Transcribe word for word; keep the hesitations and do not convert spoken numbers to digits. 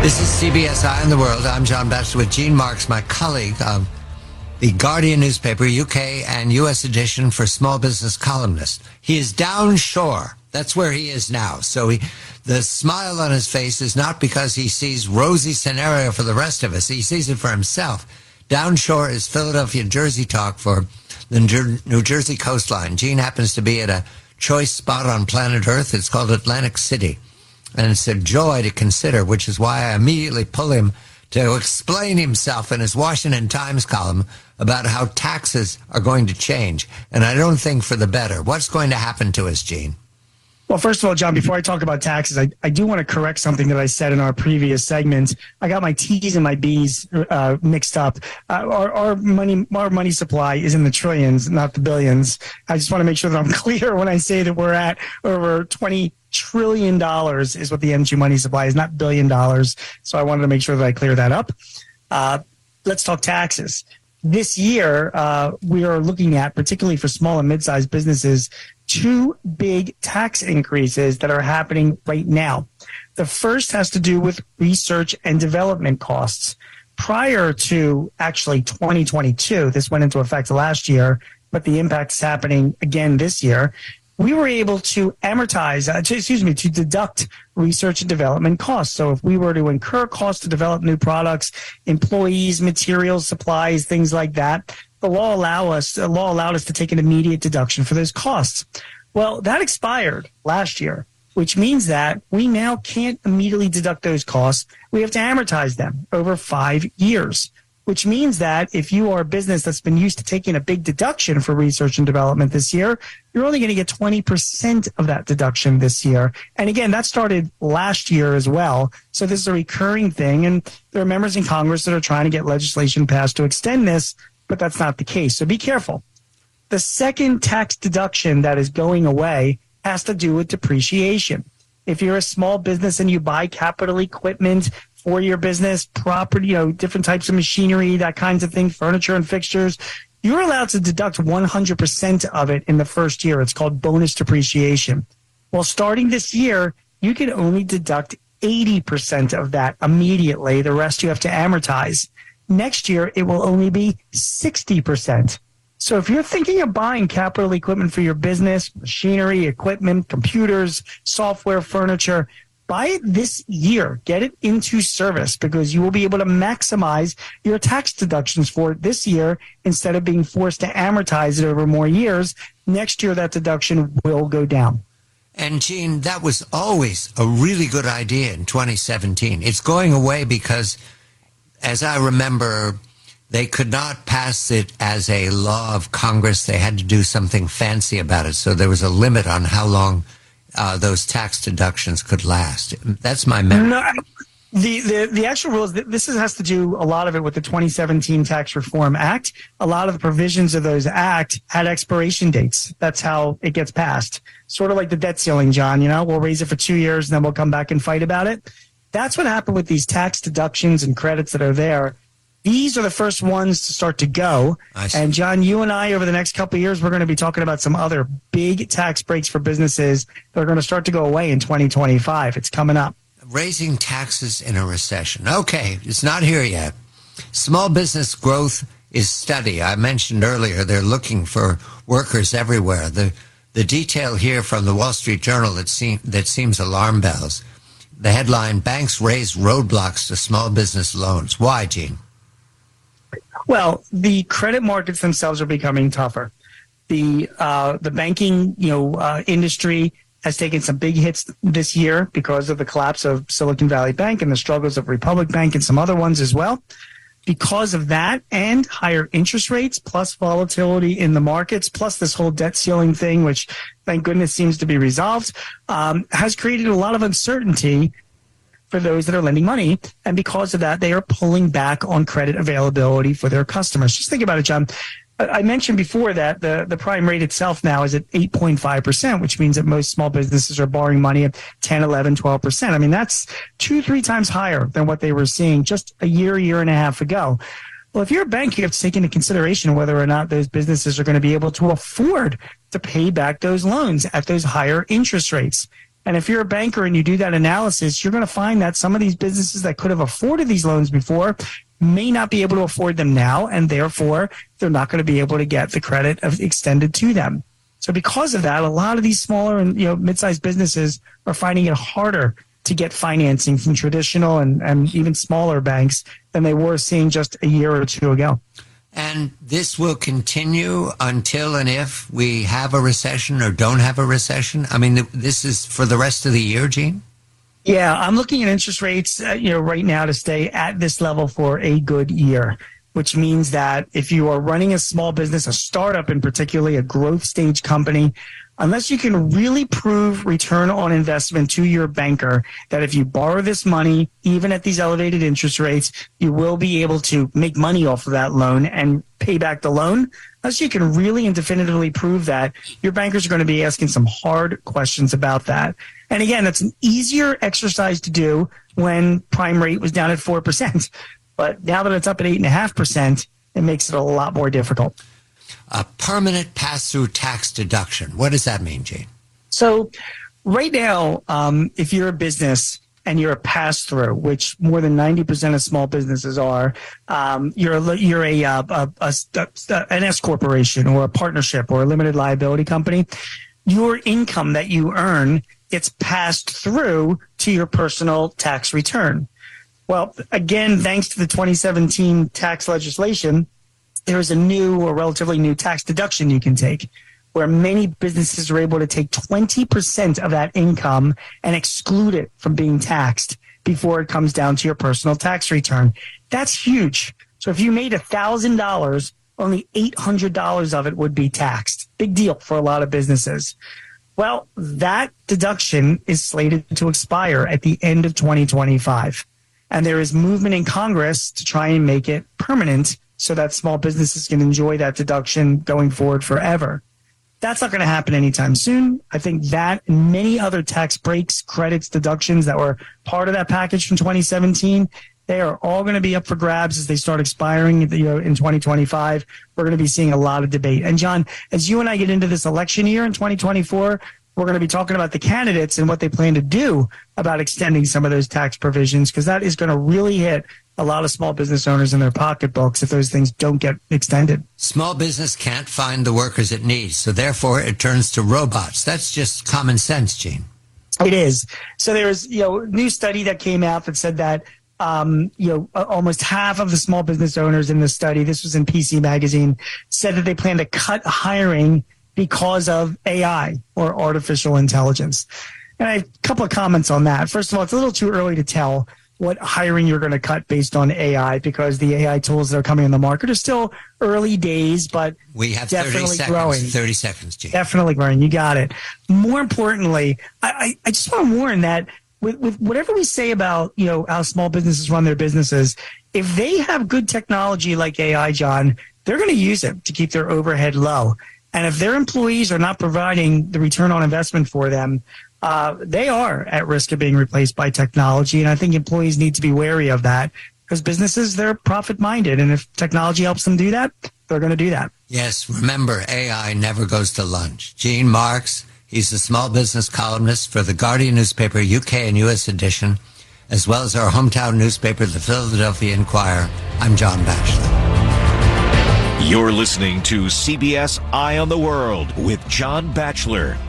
This is C B S Eye on the World. I'm John Baxter with Gene Marks, my colleague of the Guardian newspaper, U K and U S edition for small business columnist. He is down shore. That's where he is now. So he, the smile on his face is not because he sees rosy scenario for the rest of us. He sees it for himself. Down shore is Philadelphia Jersey talk for the New Jersey coastline. Gene happens to be at a choice spot on planet Earth. It's called Atlantic City. And it's a joy to consider, which is why I immediately pull him to explain himself in his Washington Times column about how taxes are going to change. And I don't think for the better. What's going to happen to us, Gene? Well, first of all, John, before I talk about taxes, I, I do want to correct something that I said in our previous segment. I got my T's and my B's uh, mixed up. Uh, our, our money our money supply is in the trillions, not the billions. I just want to make sure that I'm clear when I say that we're at over twenty trillion dollars is what the M two money supply is, not billion dollars. So I wanted to make sure that I clear that up. Uh, let's talk taxes. This year, uh, we are looking at, particularly for small and mid-sized businesses, two big tax increases that are happening right now. The first has to do with research and development costs. Prior to actually twenty twenty-two, this went into effect last year, but the impact is happening again this year. We were able to amortize, uh, to, excuse me, to deduct research and development costs. So if we were to incur costs to develop new products, employees, materials, supplies, things like that, the law allow us, the law allowed us to take an immediate deduction for those costs. Well, that expired last year, which means that we now can't immediately deduct those costs. We have to amortize them over five years. Which means that if you are a business that's been used to taking a big deduction for research and development this year, you're only going to get twenty percent of that deduction this year. And again, that started last year as well. So this is a recurring thing. And there are members in Congress that are trying to get legislation passed to extend this, but that's not the case. So be careful. The second tax deduction that is going away has to do with depreciation. If you're a small business and you buy capital equipment for your business, property, you know, different types of machinery, that kinds of thing, furniture and fixtures, you're allowed to deduct one hundred percent of it in the first year. It's called bonus depreciation. Well, starting this year, you can only deduct eighty percent of that immediately. The rest you have to amortize. Next year, it will only be sixty percent. So if you're thinking of buying capital equipment for your business, machinery, equipment, computers, software, furniture, buy it this year. Get it into service because you will be able to maximize your tax deductions for it this year instead of being forced to amortize it over more years. Next year, that deduction will go down. And, Gene, that was always a really good idea in twenty seventeen. It's going away because, as I remember, they could not pass it as a law of Congress. They had to do something fancy about it. So there was a limit on how long uh, those tax deductions could last. That's my memory. No, the, the, the actual rules, this has to do a lot of it with the twenty seventeen Tax Reform Act. A lot of the provisions of those act had expiration dates. That's how it gets passed. Sort of like the debt ceiling, John. You know, we'll raise it for two years and then we'll come back and fight about it. That's what happened with these tax deductions and credits that are there. These are the first ones to start to go. And, John, you and I, over the next couple of years, we're going to be talking about some other big tax breaks for businesses that are going to start to go away in twenty twenty-five. It's coming up. Raising taxes in a recession. Okay, it's not here yet. Small business growth is steady. I mentioned earlier they're looking for workers everywhere. The the detail here from the Wall Street Journal that, seem, that seems alarm bells. The headline, banks raise roadblocks to small business loans. Why, Gene? Well, the credit markets themselves are becoming tougher. The uh, the banking you know uh, industry has taken some big hits this year because of the collapse of Silicon Valley Bank and the struggles of Republic Bank and some other ones as well. Because of that and higher interest rates, plus volatility in the markets, plus this whole debt ceiling thing, which thank goodness seems to be resolved, um, has created a lot of uncertainty for those that are lending money. And because of that, they are pulling back on credit availability for their customers. Just think about it, John. I mentioned before that the, the prime rate itself now is at eight point five percent, which means that most small businesses are borrowing money at ten, eleven, twelve percent. I mean, that's two, three times higher than what they were seeing just a year, year and a half ago. Well, if you're a bank, you have to take into consideration whether or not those businesses are going to be able to afford to pay back those loans at those higher interest rates. And if you're a banker and you do that analysis, you're going to find that some of these businesses that could have afforded these loans before may not be able to afford them now, and therefore they're not going to be able to get the credit of extended to them. So because of that, a lot of these smaller and you know mid-sized businesses are finding it harder to get financing from traditional and, and even smaller banks than they were seeing just a year or two ago. And this will continue until and if we have a recession or don't have a recession? I mean, this is for the rest of the year, Gene? Yeah, I'm looking at interest rates, uh, you know, right now to stay at this level for a good year, which means that if you are running a small business, a startup in particularly, a growth stage company, unless you can really prove return on investment to your banker that if you borrow this money, even at these elevated interest rates, you will be able to make money off of that loan and pay back the loan, unless you can really and definitively prove that, your bankers are going to be asking some hard questions about that. And again, that's an easier exercise to do when prime rate was down at four percent. But now that it's up at eight point five percent, it makes it a lot more difficult. A permanent pass-through tax deduction. What does that mean, Gene? So right now, um, if you're a business and you're a pass-through, which more than ninety percent of small businesses are, um, you're a, you're a, a, a, a, a an S corporation or a partnership or a limited liability company, your income that you earn gets passed through to your personal tax return. Well, again, thanks to the twenty seventeen tax legislation, there is a new or relatively new tax deduction you can take, where many businesses are able to take twenty percent of that income and exclude it from being taxed before it comes down to your personal tax return. That's huge. So if you made one thousand dollars, only eight hundred dollars of it would be taxed. Big deal for a lot of businesses. Well, that deduction is slated to expire at the end of twenty twenty-five. And there is movement in Congress to try and make it permanent so that small businesses can enjoy that deduction going forward forever. That's not going to happen anytime soon. I think that and many other tax breaks, credits, deductions that were part of that package from twenty seventeen, they are all going to be up for grabs as they start expiring you know, in twenty twenty-five. We're going to be seeing a lot of debate. And John, as you and I get into this election year in twenty twenty-four, we're going to be talking about the candidates and what they plan to do about extending some of those tax provisions, because that is going to really hit a lot of small business owners in their pocketbooks if those things don't get extended. Small business can't find the workers it needs, so therefore it turns to robots. That's just common sense, Gene. It is. So there was, you know, a new study that came out that said that, um, you know, almost half of the small business owners in the study, this was in P C Magazine, said that they plan to cut hiring because of A I or artificial intelligence. And I have a couple of comments on that. First of all, it's a little too early to tell what hiring you're going to cut based on A I, because the A I tools that are coming on the market are still early days, but we have definitely thirty seconds, growing. thirty seconds, Gene. Definitely growing. You got it. More importantly, I, I, I just want to warn that with, with whatever we say about, you know, how small businesses run their businesses, if they have good technology like A I, John, they're going to use it to keep their overhead low. And if their employees are not providing the return on investment for them, uh, they are at risk of being replaced by technology. And I think employees need to be wary of that, because businesses, they're profit-minded. And if technology helps them do that, they're going to do that. Yes, remember, A I never goes to lunch. Gene Marks, he's the small business columnist for the Guardian newspaper, U K and U S edition, as well as our hometown newspaper, the Philadelphia Inquirer. I'm John Batchelor. You're listening to C B S Eye on the World with John Batchelor.